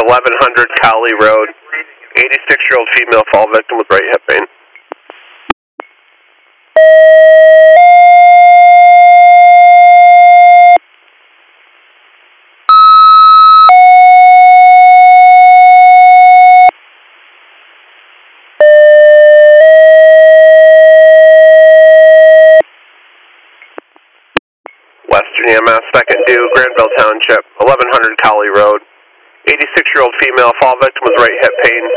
1100 Cowley Road. 86-year-old female fall victim with right hip pain. Western EMS, second due, Granville Township, 1100 Cowley Road. 86-year-old female fall victim with right hip pain.